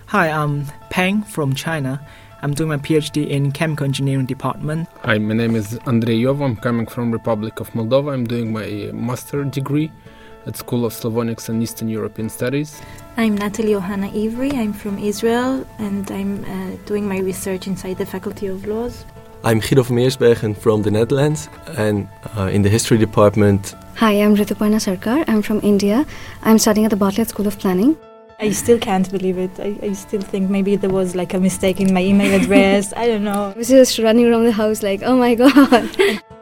Hi, I'm Peng from China. I'm doing my PhD in Chemical Engineering Department. Hi, my name is Andrei Yov. I'm coming from Republic of Moldova. I'm doing my master degree at School of Slavonics and Eastern European Studies. I'm Natalie Ohana Ivry. I'm from Israel and I'm doing my research inside the Faculty of Laws. I'm Guido van Meersbergen from the Netherlands and in the History Department. Hi, I'm Rituparna Sarkar. I'm from India. I'm studying at the Bartlett School of Planning. I still can't believe it. I still think maybe there was like a mistake in my email address. I don't know. I was just running around the house like, oh my God.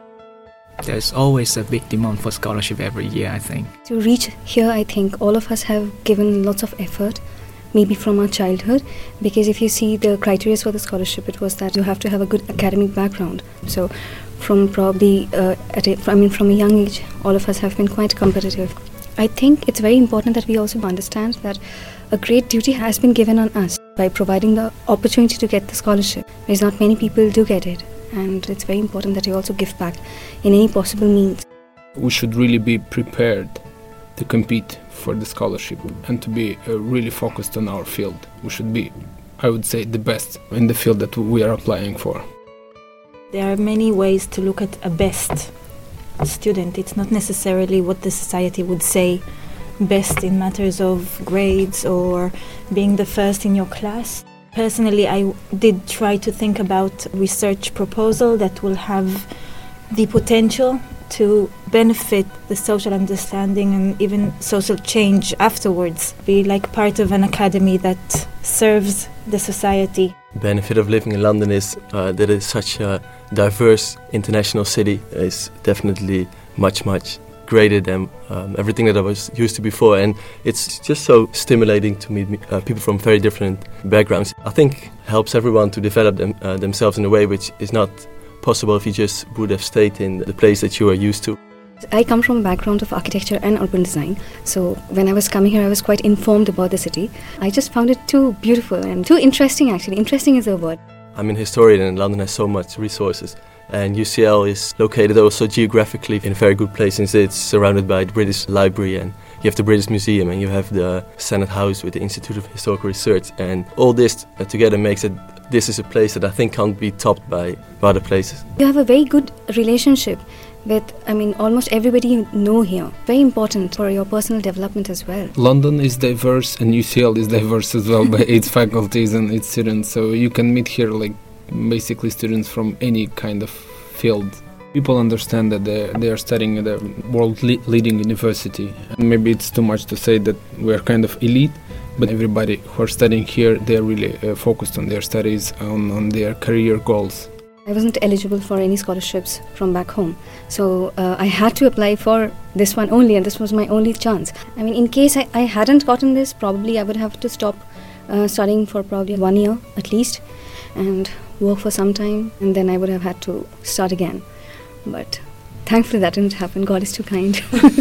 There's always a big demand for scholarship every year, I think. To reach here, I think all of us have given lots of effort, maybe from our childhood, because if you see the criteria for the scholarship, it was that you have to have a good academic background. So from probably, from a young age, all of us have been quite competitive. I think it's very important that we also understand that a great duty has been given on us by providing the opportunity to get the scholarship, because not many people do get it, and it's very important that you also give back in any possible means. We should really be prepared to compete for the scholarship and to be really focused on our field. We should be, I would say, the best in the field that we are applying for. There are many ways to look at a best student. It's not necessarily what the society would say best in matters of grades or being the first in your class. Personally, I did try to think about a research proposal that will have the potential to benefit the social understanding and even social change afterwards. Be like part of an academy that serves the society. The benefit of living in London is that it's such a diverse international city. It's definitely much greater than everything that I was used to before, and it's just so stimulating to meet people from very different backgrounds. I think helps everyone to develop themselves in a way which is not possible if you just would have stayed in the place that you are used to. I come from a background of architecture and urban design, so when I was coming here I was quite informed about the city. I just found it too beautiful and too interesting actually. Interesting is a word. I'm an historian and London has so much resources, and UCL is located also geographically in a very good place since it's surrounded by the British Library, and you have the British Museum and you have the Senate House with the Institute of Historical Research, and all this together makes it this is a place that I think can't be topped by other places. You have a very good relationship with, almost everybody you know here. Very important for your personal development as well. London is diverse and UCL is diverse as well by its faculties and its students, so you can meet here like basically students from any kind of field. People understand that they are studying at a world-leading university. And maybe it's too much to say that we are kind of elite, but everybody who are studying here, they are really focused on their studies, on their career goals. I wasn't eligible for any scholarships from back home, so I had to apply for this one only, and this was my only chance. In case I hadn't gotten this, probably I would have to stop studying for probably 1 year at least and work for some time, and then I would have had to start again. But thankfully that didn't happen. God is too kind.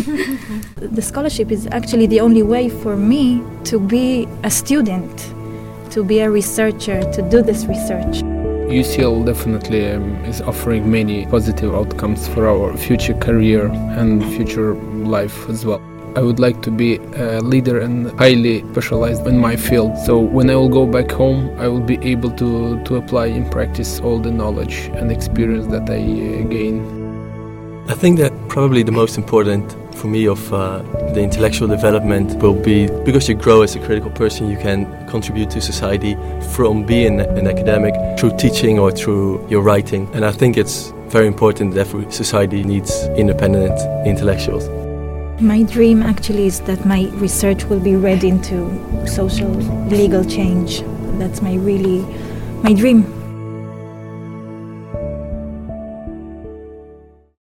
The scholarship is actually the only way for me to be a student, to be a researcher, to do this research. UCL definitely is offering many positive outcomes for our future career and future life as well. I would like to be a leader and highly specialized in my field. So when I will go back home, I will be able to apply in practice all the knowledge and experience that I gain. I think that probably the most important for me of the intellectual development will be because you grow as a critical person, you can contribute to society from being an academic through teaching or through your writing. And I think it's very important that every society needs independent intellectuals. My dream actually is that my research will be read into social legal change. That's my dream.